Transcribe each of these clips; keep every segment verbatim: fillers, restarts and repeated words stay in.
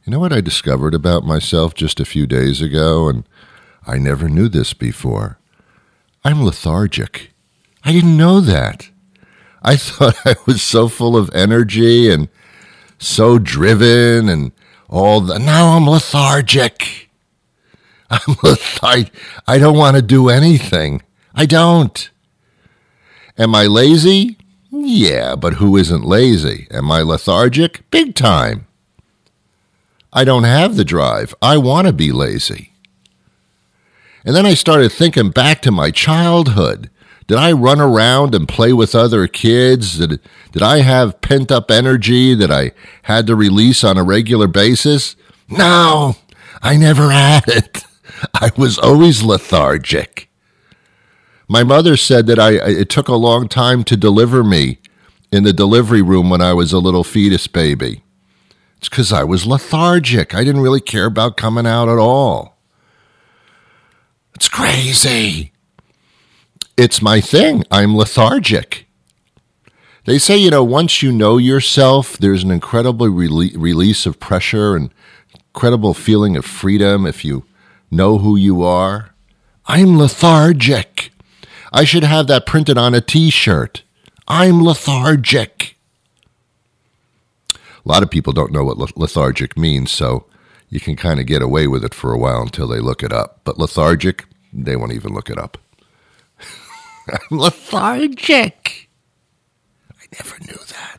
You know what I discovered about myself just a few days ago, and I never knew this before? I'm lethargic. I didn't know that. I thought I was so full of energy and so driven and all that. Now I'm lethargic. I'm lethargic. I don't want to do anything. I don't. Am I lazy? Yeah, but who isn't lazy? Am I lethargic? Big time. I don't have the drive. I want to be lazy. And then I started thinking back to my childhood. Did I run around and play with other kids? Did, did I have pent-up energy that I had to release on a regular basis? No, I never had it. I was always lethargic. My mother said that I it took a long time to deliver me in the delivery room when I was a little fetus baby. It's because I was lethargic. I didn't really care about coming out at all. It's crazy. It's my thing. I'm lethargic. They say, you know, once you know yourself, there's an incredible rele- release of pressure and incredible feeling of freedom if you know who you are. I'm lethargic. I should have that printed on a T-shirt. I'm lethargic. A lot of people don't know what lethargic means, so you can kind of get away with it for a while until they look it up. But lethargic, they won't even look it up. I'm lethargic. I never knew that.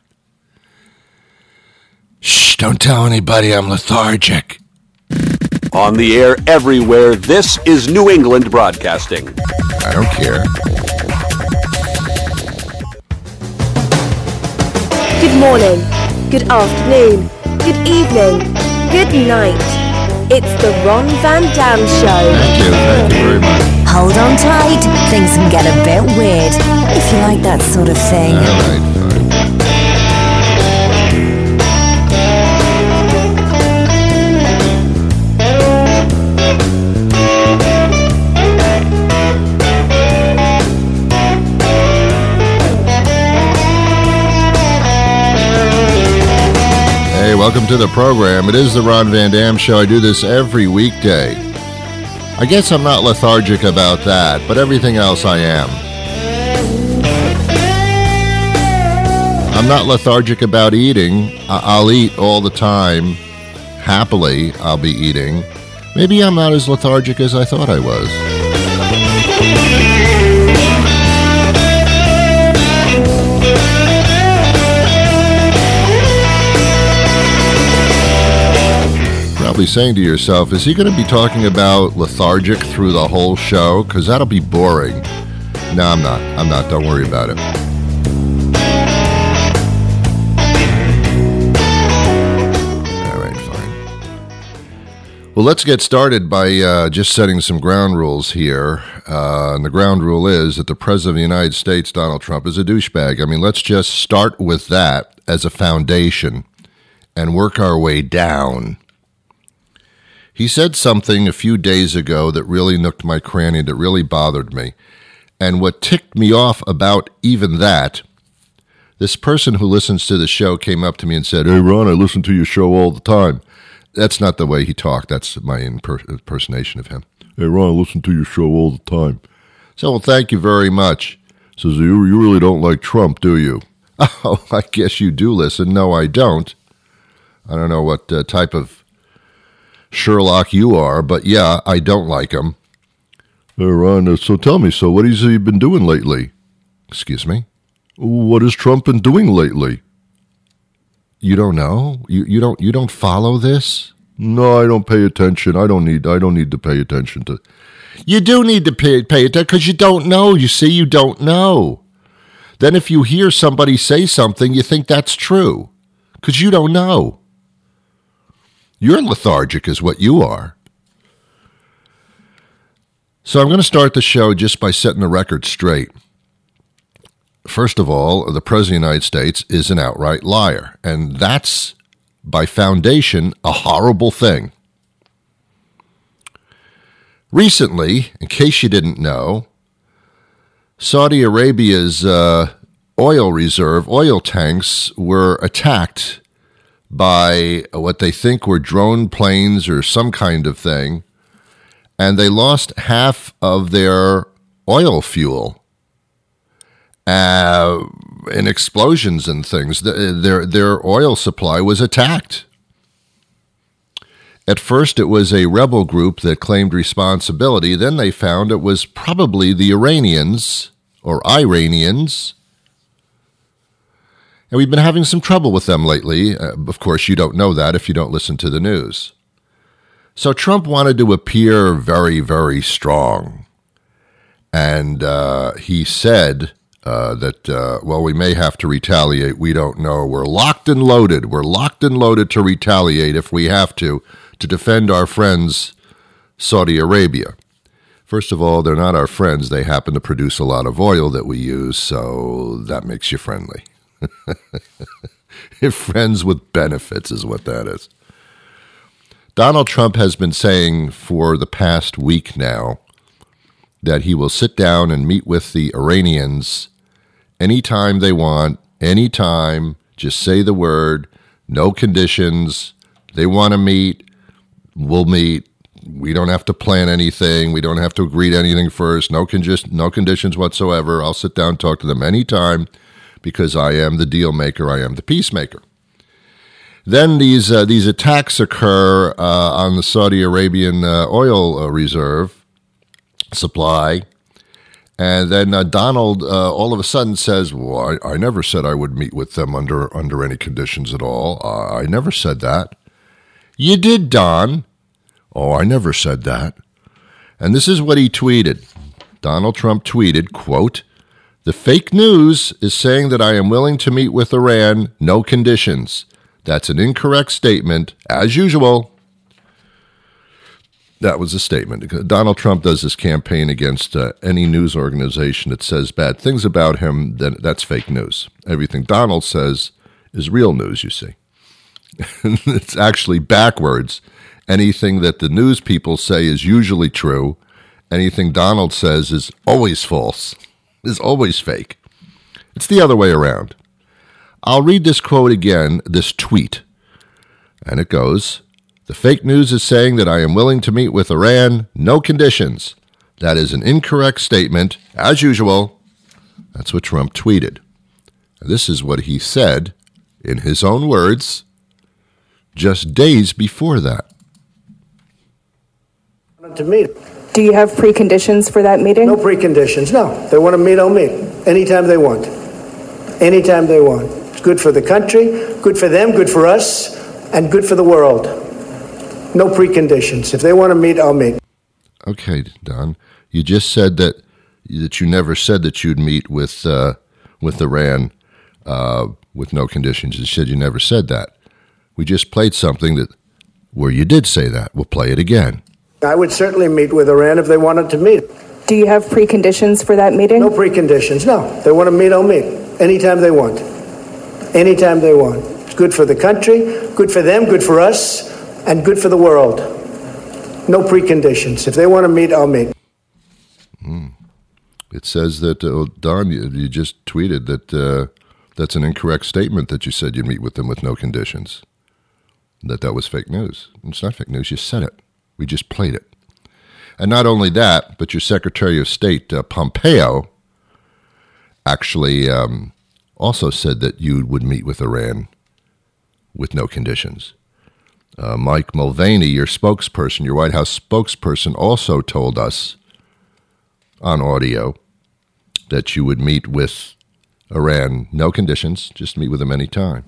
Shh, don't tell anybody I'm lethargic. On the air everywhere, this is New England Broadcasting. I don't care. Good morning, good afternoon, good evening, good night. It's the Ron Van Dam Show. Thank you, thank you very much. Hold on tight, things can get a bit weird, if you like that sort of thing. All right, fine. Hey, welcome to the program. It is the Ron Van Dam Show. I do this every weekday. I guess I'm not lethargic about that, but everything else I am. I'm not lethargic about eating. I- I'll eat all the time. Happily, I'll be eating. Maybe I'm not as lethargic as I thought I was. Probably saying to yourself, is he going to be talking about lethargic through the whole show? Because that'll be boring. No, I'm not. I'm not. Don't worry about it. All right, fine. Well, let's get started by uh, just setting some ground rules here. Uh, and the ground rule is that the President of the United States, Donald Trump, is a douchebag. I mean, let's just start with that as a foundation and work our way down. He said something a few days ago that really nooked my cranny, that really bothered me. And what ticked me off about even that, this person who listens to the show came up to me and said, "Hey, Ron, I listen to your show all the time." That's not the way he talked. That's my imper- impersonation of him. "Hey, Ron, I listen to your show all the time." So, well, thank you very much. Says, you, you really don't like Trump, do you? Oh, I guess you do listen. No, I don't. I don't know what uh, type of Sherlock you are, but yeah, I don't like him. Hey, Ron, so tell me, so what has he been doing lately? Excuse me? What has Trump been doing lately? You don't know? You you don't you don't follow this? No, I don't pay attention. I don't need I don't need to pay attention to. You do need to pay pay attention because you don't know. You see, you don't know. Then if you hear somebody say something, you think that's true because you don't know. You're lethargic is what you are. So I'm going to start the show just by setting the record straight. First of all, the President of the United States is an outright liar, and that's, by foundation, a horrible thing. Recently, in case you didn't know, Saudi Arabia's uh, oil reserve, oil tanks, were attacked by what they think were drone planes or some kind of thing, and they lost half of their oil fuel uh, in explosions and things. Their, their oil supply was attacked. At first, it was a rebel group that claimed responsibility. Then they found it was probably the Iranians or Iranians. And we've been having some trouble with them lately. Uh, of course, you don't know that if you don't listen to the news. So Trump wanted to appear very, very strong. And uh, he said uh, that, uh, well, we may have to retaliate. We don't know. We're locked and loaded. We're locked and loaded to retaliate if we have to, to defend our friends, Saudi Arabia. First of all, they're not our friends. They happen to produce a lot of oil that we use, so that makes you friendly. You're friends with benefits is what that is. Donald Trump has been saying for the past week now that he will sit down and meet with the Iranians anytime they want, anytime, just say the word, no conditions. They want to meet, we'll meet. We don't have to plan anything. We don't have to agree to anything first. No, con- no conditions whatsoever. I'll sit down and talk to them anytime because I am the deal maker. I am the peacemaker. Then these uh, these attacks occur uh, on the Saudi Arabian uh, oil uh, reserve supply. And then uh, Donald uh, all of a sudden says, well, I, I never said I would meet with them under, under any conditions at all. Uh, I never said that. You did, Don. Oh, I never said that. And this is what he tweeted. Donald Trump tweeted, quote, "The fake news is saying that I am willing to meet with Iran, no conditions. That's an incorrect statement, as usual." That was a statement. Donald Trump does this campaign against uh, any news organization that says bad things about him, then that's fake news. Everything Donald says is real news, you see. It's actually backwards. Anything that the news people say is usually true. Anything Donald says is always false, is always fake. It's the other way around. I'll read this quote again, this tweet. And it goes, "The fake news is saying that I am willing to meet with Iran, no conditions. That is an incorrect statement, as usual." That's what Trump tweeted. This is what he said, in his own words, just days before that. To meet. Do you have preconditions for that meeting? No preconditions, no. They want to meet, I'll meet. Anytime they want. Anytime they want. It's good for the country, good for them, good for us, and good for the world. No preconditions. If they want to meet, I'll meet. Okay, Don. You just said that that you never said that you'd meet with uh, with Iran uh, with no conditions. You said you never said that. We just played something that where you did say that. We'll play it again. I would certainly meet with Iran if they wanted to meet. Do you have preconditions for that meeting? No preconditions, no. If they want to meet, I'll meet. Anytime they want. Anytime they want. It's good for the country, good for them, good for us, and good for the world. No preconditions. If they want to meet, I'll meet. Mm. It says that, uh, Don, you, you just tweeted that uh, that's an incorrect statement that you said you'd meet with them with no conditions. That that was fake news. It's not fake news. You said it. We just played it. And not only that, but your Secretary of State, uh, Pompeo, actually um, also said that you would meet with Iran with no conditions. Uh, Mike Mulvaney, your spokesperson, your White House spokesperson, also told us on audio that you would meet with Iran, no conditions, just meet with them anytime.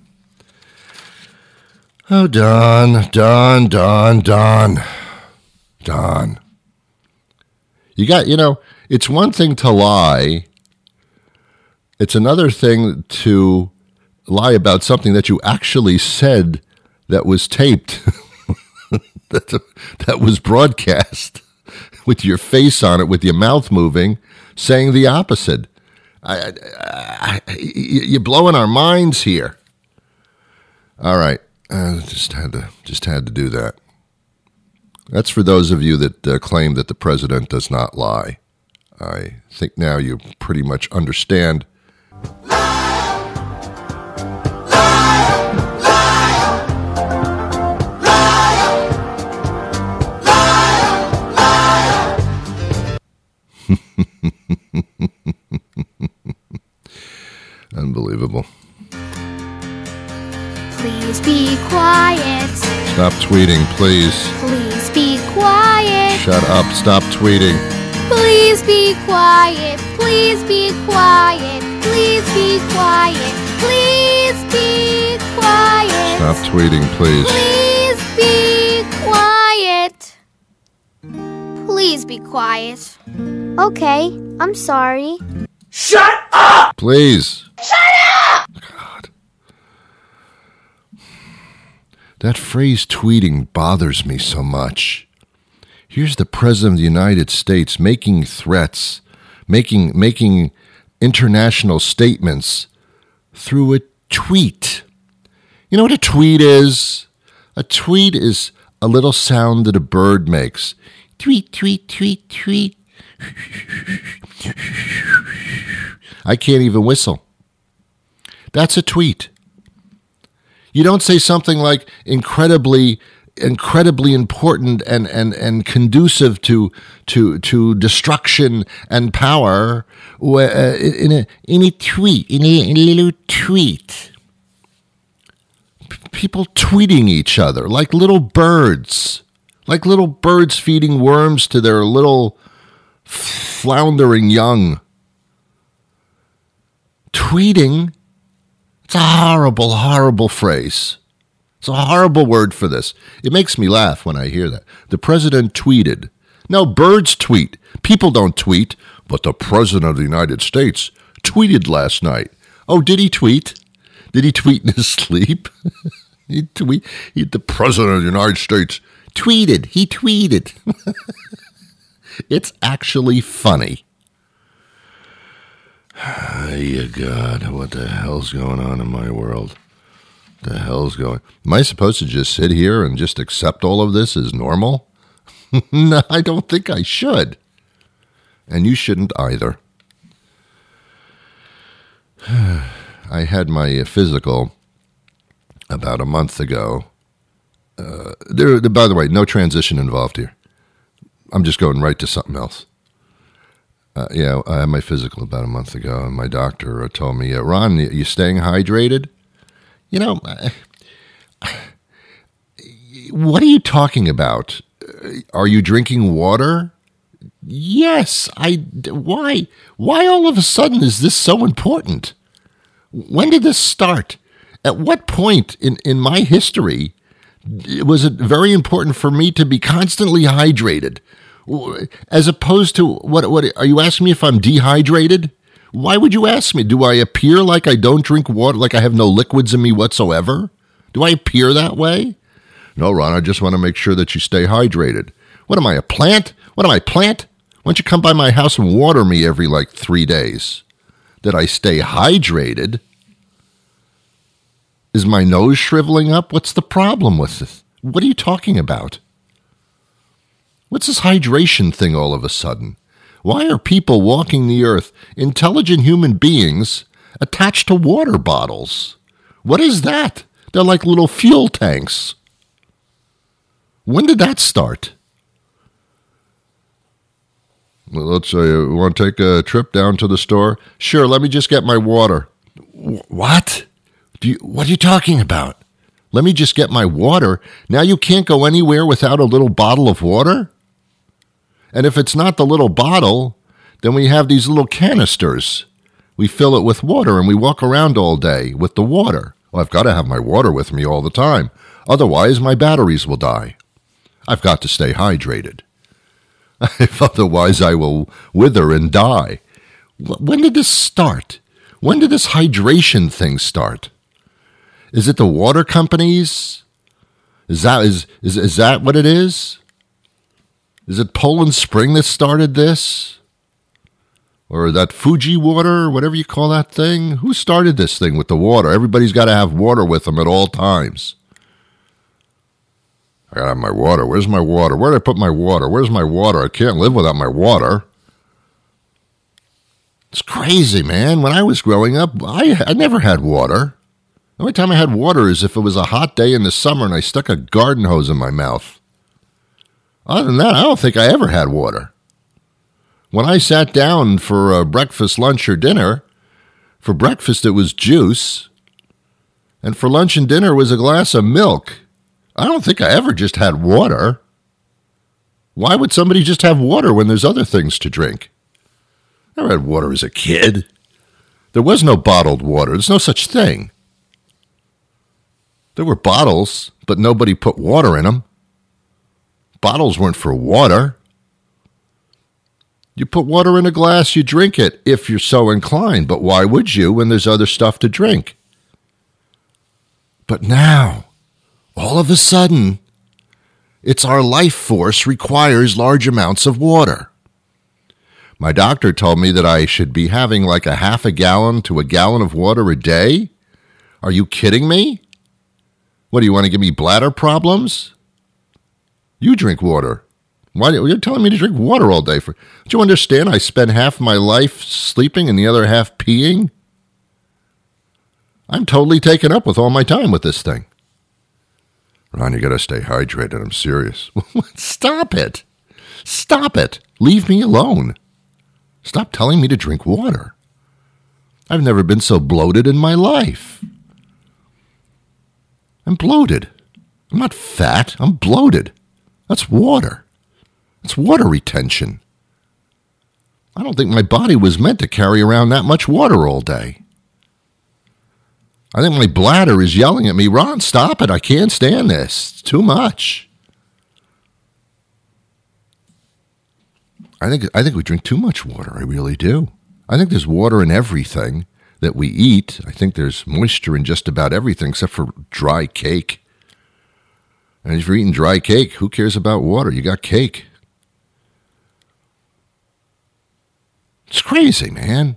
Oh, Don, Don, Don, Don, Don. You got, you know, it's one thing to lie. It's another thing to lie about something that you actually said that was taped, that, that was broadcast with your face on it, with your mouth moving, saying the opposite. I, I, I, you're blowing our minds here. All right. I just had to just had to do that. That's for those of you that uh, claim that the president does not lie. I think now you pretty much understand. Lie, lie, lie. Stop tweeting, please. Please be quiet. Shut up. Stop tweeting. Please be quiet. Please be quiet. Please be quiet. Please be quiet. Stop tweeting, please. Please be quiet. Please be quiet. Okay, I'm sorry. Shut up! Please. Shut up! God. That phrase tweeting bothers me so much. Here's the President of the United States making threats, making making international statements through a tweet. You know what a tweet is? A tweet is a little sound that a bird makes. Tweet, tweet, tweet, tweet. I can't even whistle. That's a tweet. You don't say something like incredibly, incredibly important and, and, and conducive to to to destruction and power in a in a tweet, in a, in a little tweet. People tweeting each other like little birds, like little birds feeding worms to their little floundering young. Tweeting, it's a horrible, horrible phrase. It's a horrible word for this. It makes me laugh when I hear that. The president tweeted. No, birds tweet. People don't tweet, but the president of the United States tweeted last night. Oh, did he tweet? Did he tweet in his sleep? he tweet. He, the president of the United States tweeted. He tweeted. It's actually funny. Hey, God, what the hell's going on in my world? What the hell's going? Am I supposed to just sit here and just accept all of this as normal? No, I don't think I should. And you shouldn't either. I had my physical about a month ago. Uh, there, by the way, no transition involved here. I'm just going right to something else. Uh, yeah, I had my physical about a month ago, and my doctor told me, uh, Ron, you staying hydrated? You know, uh, what are you talking about? Are you drinking water? Yes. I. Why? Why all of a sudden is this so important? When did this start? At what point in, in my history was it very important for me to be constantly hydrated? As opposed to, what, what are you asking me if I'm dehydrated? Why would you ask me? Do I appear like I don't drink water, like I have no liquids in me whatsoever? Do I appear that way? No, Ron, I just want to make sure that you stay hydrated. What am I, a plant? What am I, plant? Why don't you come by my house and water me every, like, three days? That I stay hydrated? Is my nose shriveling up? What's the problem with this? What are you talking about? What's this hydration thing all of a sudden? Why are people walking the earth, intelligent human beings, attached to water bottles? What is that? They're like little fuel tanks. When did that start? Well, let's say you want to take a trip down to the store? Sure, let me just get my water. What? Do you, what are you talking about? Let me just get my water? Now you can't go anywhere without a little bottle of water? And if it's not the little bottle, then we have these little canisters. We fill it with water and we walk around all day with the water. Well, I've got to have my water with me all the time. Otherwise, my batteries will die. I've got to stay hydrated. If otherwise, I will wither and die. When did this start? When did this hydration thing start? Is it the water companies? Is that is is, is that what it is? Is it Poland Spring that started this? Or that Fuji water, or whatever you call that thing? Who started this thing with the water? Everybody's got to have water with them at all times. I got to have my water. Where's my water? Where did I put my water? Where's my water? I can't live without my water. It's crazy, man. When I was growing up, I, I never had water. The only time I had water is if it was a hot day in the summer and I stuck a garden hose in my mouth. Other than that, I don't think I ever had water. When I sat down for uh, breakfast, lunch, or dinner, for breakfast it was juice, and for lunch and dinner it was a glass of milk. I don't think I ever just had water. Why would somebody just have water when there's other things to drink? I never had water as a kid. There was no bottled water. There's no such thing. There were bottles, but nobody put water in them. Bottles weren't for water. You put water in a glass, you drink it if you're so inclined. But why would you when there's other stuff to drink? But now, all of a sudden, it's our life force requires large amounts of water. My doctor told me that I should be having like a half a gallon to a gallon of water a day. Are you kidding me? What, do you want to give me bladder problems? You drink water. Why? You're telling me to drink water all day. For, don't you understand? I spend half my life sleeping and the other half peeing. I'm totally taken up with all my time with this thing. Ron, you got to stay hydrated. I'm serious. Stop it. Stop it. Leave me alone. Stop telling me to drink water. I've never been so bloated in my life. I'm bloated. I'm not fat. I'm bloated. That's water. It's water retention. I don't think my body was meant to carry around that much water all day. I think my bladder is yelling at me, Ron, stop it. I can't stand this. It's too much. I think I think we drink too much water. I really do. I think there's water in everything that we eat. I think there's moisture in just about everything except for dry cake. And if you're eating dry cake, who cares about water? You got cake. It's crazy, man.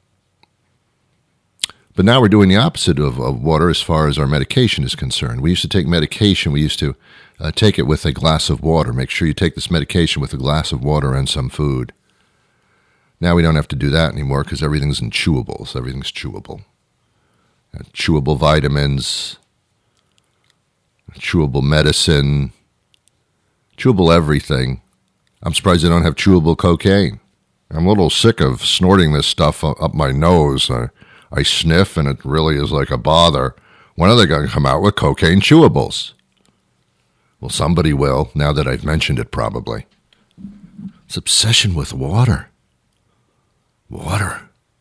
But now we're doing the opposite of, of water as far as our medication is concerned. We used to take medication. We used to uh, take it with a glass of water. Make sure you take this medication with a glass of water and some food. Now we don't have to do that anymore because everything's in chewables. Everything's chewable. Uh, chewable vitamins, chewable medicine, chewable everything. I'm surprised they don't have chewable cocaine. I'm a little sick of snorting this stuff up my nose. I, I sniff, and it really is like a bother. When are they going to come out with cocaine chewables? Well, somebody will, now that I've mentioned it, probably. It's obsession with water. Water.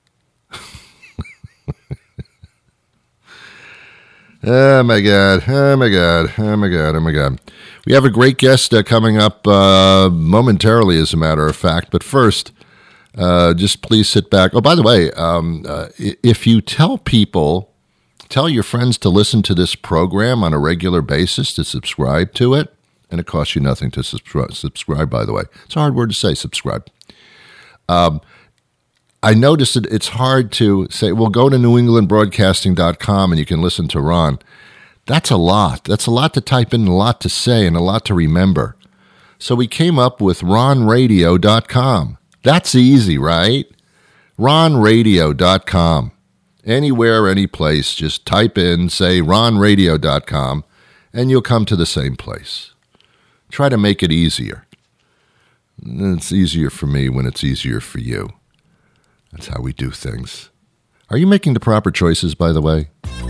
Oh, my God. Oh, my God. Oh, my God. Oh, my God. We have a great guest uh, coming up uh, momentarily, as a matter of fact. But first, uh, just please sit back. Oh, by the way, um, uh, if you tell people, tell your friends to listen to this program on a regular basis, to subscribe to it, and it costs you nothing to subscribe, subscribe, by the way. It's a hard word to say, subscribe. Um, I noticed that it's hard to say, well, go to new england broadcasting dot com and you can listen to Ron. That's a lot. That's a lot to type in, a lot to say, and a lot to remember. So we came up with ron radio dot com. That's easy, right? ron radio dot com. Anywhere, any place, just type in, say ron radio dot com, and you'll come to the same place. Try to make it easier. It's easier for me when it's easier for you. That's how we do things. Are you making the proper choices, by the way?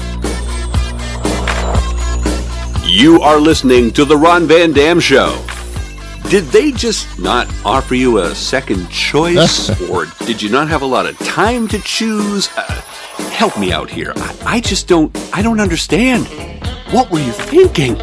You are listening to The Ron Van Dam Show. Did they just not offer you a second choice? Or did you not have a lot of time to choose? Uh, help me out here. I, I just don't, I don't understand. What were you thinking?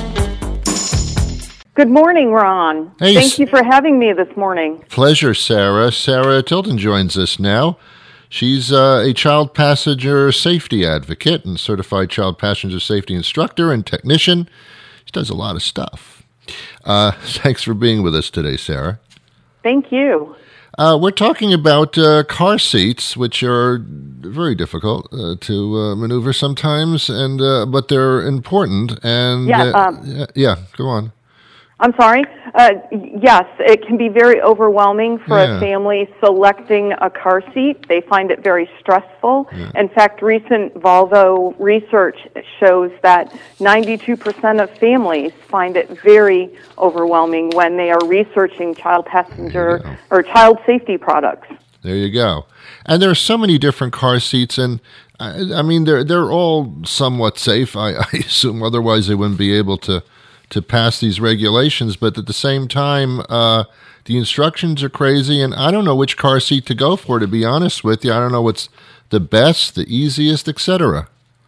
Good morning, Ron. Hey, Thank you for having me this morning. Pleasure, Sarah. Sarah Tilden joins us now. She's uh, a child passenger safety advocate and certified child passenger safety instructor and technician. She does a lot of stuff. Uh, thanks for being with us today, Sarah. Thank you. Uh, we're talking about uh, car seats, which are very difficult uh, to uh, maneuver sometimes, and uh, but they're important. And Yeah, uh, um, yeah, yeah, go on. I'm sorry. Uh, yes, it can be very overwhelming for Yeah. a family selecting a car seat. They find it very stressful. Yeah. In fact, recent Volvo research shows that ninety-two percent of families find it very overwhelming when they are researching child passenger Yeah. or child safety products. There you go. And there are so many different car seats, and I, I mean, they're they're all somewhat safe. I, I assume, otherwise they wouldn't be able to to pass these regulations, but at the same time, uh, the instructions are crazy, and I don't know which car seat to go for, to be honest with you. I don't know what's the best, the easiest, et cetera.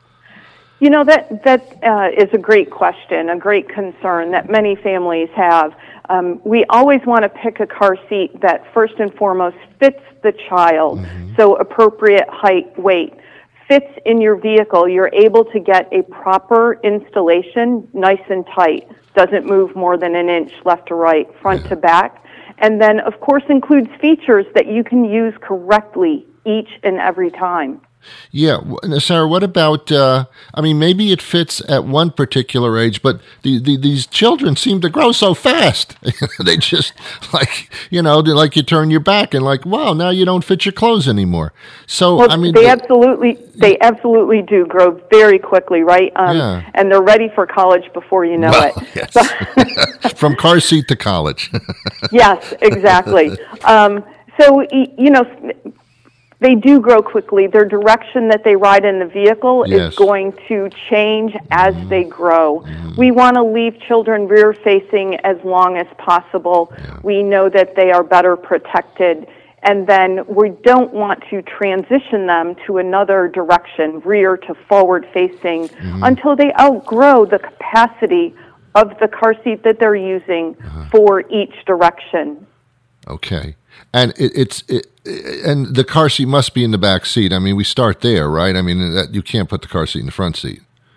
You know, that that uh, is a great question, a great concern that many families have. Um, we always want to pick a car seat that first and foremost fits the child, mm-hmm. so appropriate height, weight, fits in your vehicle. You're able to get a proper installation, nice and tight, doesn't move more than an inch left to right, front yeah. to back, and then, of course, includes features that you can use correctly each and every time. Yeah, Sarah, what about, uh, I mean, maybe it fits at one particular age, but the, the, these children seem to grow so fast. They just, like, you know, like you turn your back and like, wow, now you don't fit your clothes anymore. So, well, I mean... They absolutely, they absolutely do grow very quickly, right? Um, yeah. And they're ready for college before you know well, it. Yes. From car seat to college. Yes, exactly. Um, so, you know... They do grow quickly. Their direction that they ride in the vehicle yes. is going to change as mm-hmm. they grow. Mm-hmm. We want to leave children rear-facing as long as possible. Yeah. We know that they are better protected. And then we don't want to transition them to another direction, rear to forward-facing, mm-hmm. until they outgrow the capacity of the car seat that they're using uh-huh. for each direction. Okay. And it, it's it, and the car seat must be in the back seat. I mean, we start there, right? I mean, that, you can't put the car seat in the front seat.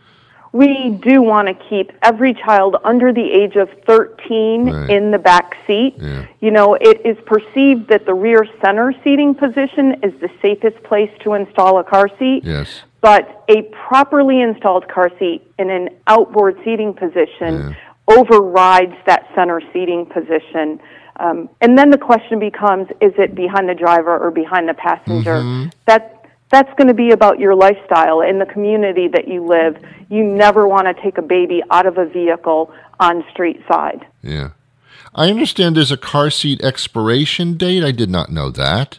We do want to keep every child under the age of thirteen right. in the back seat. Yeah. You know, it is perceived that the rear center seating position is the safest place to install a car seat. Yes. But a properly installed car seat in an outboard seating position yeah. overrides that center seating position. Um, and then the question becomes, is it behind the driver or behind the passenger? Mm-hmm. That, that's going to be about your lifestyle in the community that you live. You never want to take a baby out of a vehicle on street side. Yeah. I understand there's a car seat expiration date. I did not know that.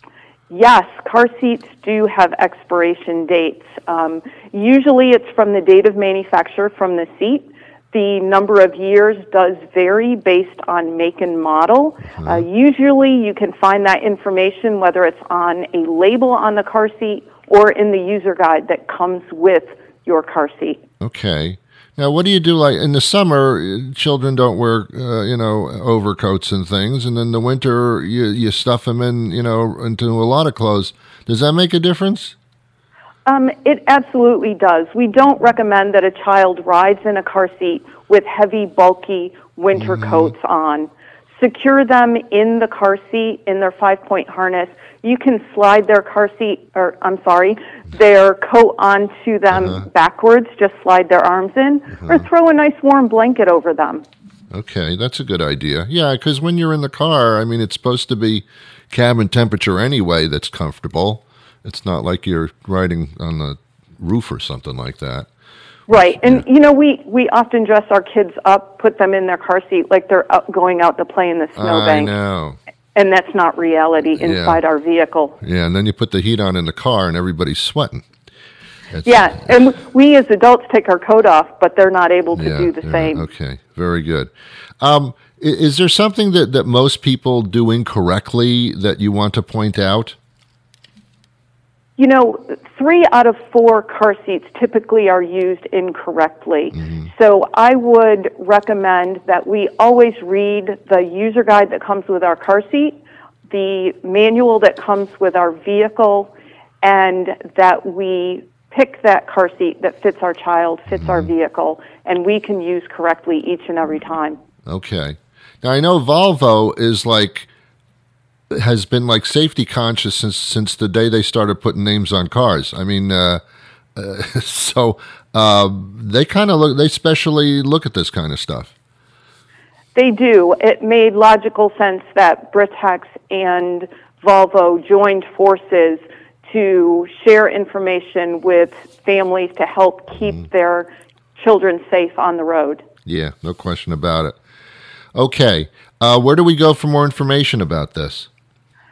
Yes, car seats do have expiration dates. Um, usually it's from the date of manufacture from the seat. The number of years does vary based on make and model. Mm-hmm. Uh, usually you can find that information whether it's on a label on the car seat or in the user guide that comes with your car seat. Okay. Now, what do you do? Like in the summer, children don't wear, uh, you know, overcoats and things, and in the winter, you you stuff them in, you know, into a lot of clothes. Does that make a difference? Um, it absolutely does. We don't recommend that a child rides in a car seat with heavy, bulky winter mm-hmm. coats on. Secure them in the car seat in their five-point harness. You can slide their car seat, or I'm sorry, their coat onto them uh-huh. backwards, just slide their arms in, uh-huh. or throw a nice warm blanket over them. Okay, that's a good idea. Yeah, because when you're in the car, I mean, it's supposed to be cabin temperature anyway that's comfortable. It's not like you're riding on the roof or something like that. Right. And, yeah. you know, we, we often dress our kids up, put them in their car seat like they're up going out to play in the snowbank. I know. And that's not reality inside yeah. our vehicle. Yeah, and then you put the heat on in the car and everybody's sweating. It's, yeah, and we as adults take our coat off, but they're not able to yeah, do the yeah, same. Okay, very good. Um, is there something that, that most people do incorrectly that you want to point out? You know, three out of four car seats typically are used incorrectly. Mm-hmm. So I would recommend that we always read the user guide that comes with our car seat, the manual that comes with our vehicle, and that we pick that car seat that fits our child, fits mm-hmm. our vehicle, and we can use correctly each and every time. Okay. Now, I know Volvo is like... has been like safety conscious since since the day they started putting names on cars. I mean, uh, uh, so uh, they kind of look, they specially look at this kind of stuff. They do. It made logical sense that Britax and Volvo joined forces to share information with families to help keep mm. their children safe on the road. Yeah, no question about it. Okay, uh, where do we go for more information about this?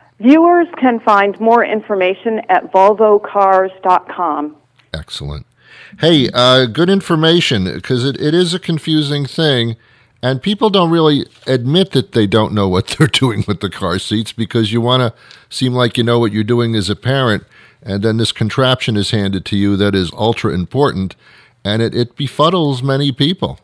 Viewers can find more information at volvo cars dot com. Excellent. Hey, uh, good information, because it, it is a confusing thing, and people don't really admit that they don't know what they're doing with the car seats, because you want to seem like you know what you're doing as a parent, and then this contraption is handed to you that is ultra important, and it, it befuddles many people.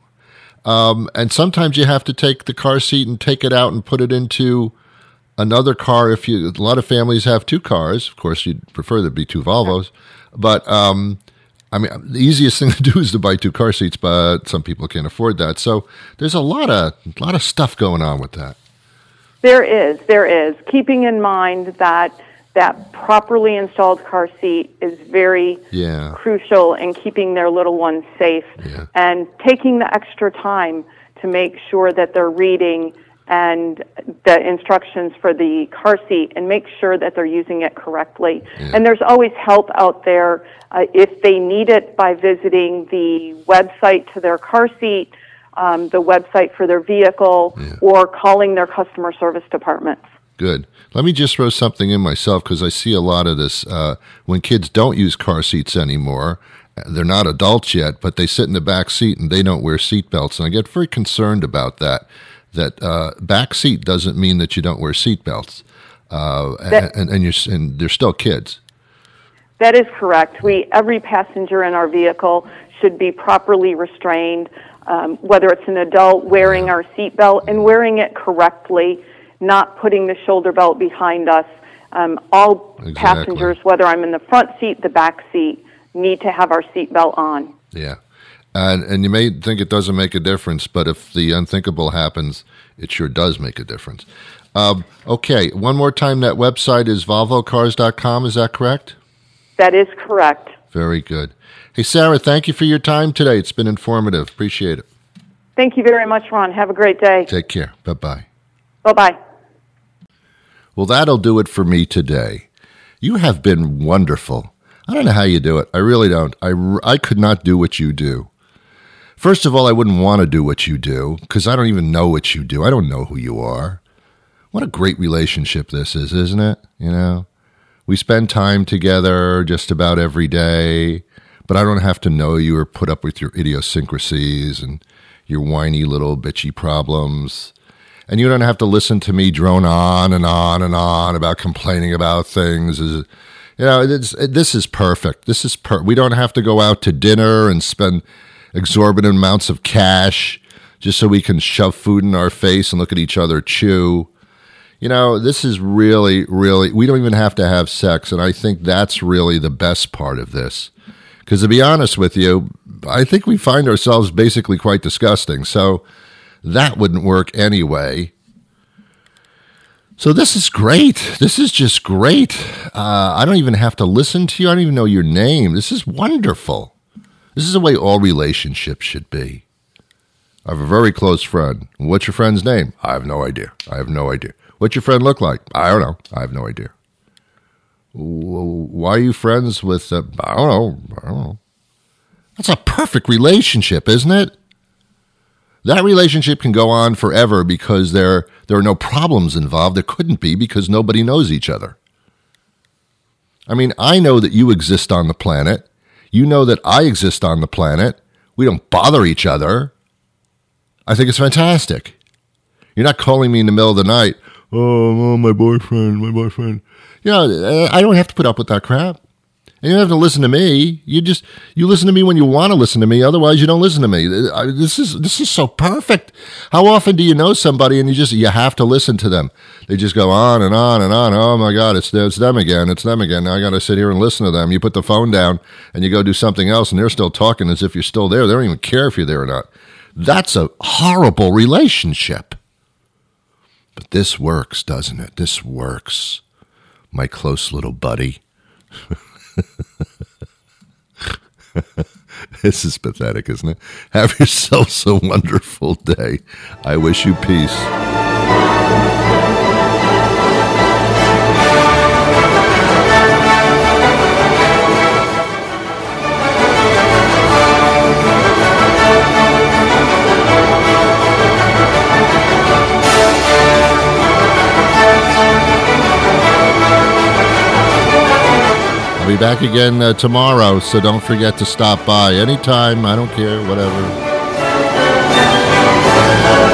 Um, and sometimes you have to take the car seat and take it out and put it into another car. If you, a lot of families have two cars. Of course, you'd prefer there be two Volvos. But, um, I mean, the easiest thing to do is to buy two car seats, but some people can't afford that. So there's a lot of, a lot of stuff going on with that. There is, there is. Keeping in mind that that properly installed car seat is very yeah. crucial in keeping their little ones safe, yeah. and taking the extra time to make sure that they're reading and the instructions for the car seat and make sure that they're using it correctly. Yeah. And there's always help out there uh, if they need it by visiting the website to their car seat, um, the website for their vehicle, yeah. or calling their customer service departments. Good. Let me just throw something in myself, because I see a lot of this uh, when kids don't use car seats anymore. They're not adults yet, but they sit in the back seat and they don't wear seat belts. And I get very concerned about that, that uh, back seat doesn't mean that you don't wear seat belts. Uh, that, and, and, you're, and they're still kids. That is correct. We every passenger in our vehicle should be properly restrained, um, whether it's an adult wearing our seat belt and wearing it correctly, not putting the shoulder belt behind us. Um, all exactly. passengers, whether I'm in the front seat, the back seat, need to have our seat belt on. Yeah. And and you may think it doesn't make a difference, but if the unthinkable happens, it sure does make a difference. Um, okay, one more time, that website is volvo cars dot com, is that correct? That is correct. Very good. Hey, Sarah, thank you for your time today. It's been informative. Appreciate it. Thank you very much, Ron. Have a great day. Take care. Bye-bye. Bye-bye. Well, that'll do it for me today. You have been wonderful. I don't know how you do it. I really don't. I, I could not do what you do. First of all, I wouldn't want to do what you do, because I don't even know what you do. I don't know who you are. What a great relationship this is, isn't it? You know, we spend time together just about every day, but I don't have to know you or put up with your idiosyncrasies and your whiny little bitchy problems. And you don't have to listen to me drone on and on and on about complaining about things. You know, it's, this is perfect. This is per. We don't have to go out to dinner and spend exorbitant amounts of cash just so we can shove food in our face and look at each other chew. You know, this is really, really, we don't even have to have sex, and I think that's really the best part of this. Because to be honest with you, I think we find ourselves basically quite disgusting, so that wouldn't work anyway. So this is great. This is just great. Uh, I don't even have to listen to you. I don't even know your name. This is wonderful. This is the way all relationships should be. I have a very close friend. What's your friend's name? I have no idea. I have no idea. What's your friend look like? I don't know. I have no idea. Why are you friends with, uh, I don't know. I don't know. That's a perfect relationship, isn't it? That relationship can go on forever because there, there are no problems involved. There couldn't be because nobody knows each other. I mean, I know that you exist on the planet. You know that I exist on the planet. We don't bother each other. I think it's fantastic. You're not calling me in the middle of the night, oh, oh my boyfriend, my boyfriend. You know, I don't have to put up with that crap. And you don't have to listen to me. You just, you listen to me when you want to listen to me. Otherwise, you don't listen to me. This is, this is so perfect. How often do you know somebody and you just, you have to listen to them? They just go on and on and on. Oh my God, it's, it's them again. It's them again. Now I got to sit here and listen to them. You put the phone down and you go do something else and they're still talking as if you're still there. They don't even care if you're there or not. That's a horrible relationship. But this works, doesn't it? This works. My close little buddy. This is pathetic, isn't it? Have yourselves a wonderful day. I wish you peace. be back again uh, tomorrow, so don't forget to stop by anytime. I don't care, whatever.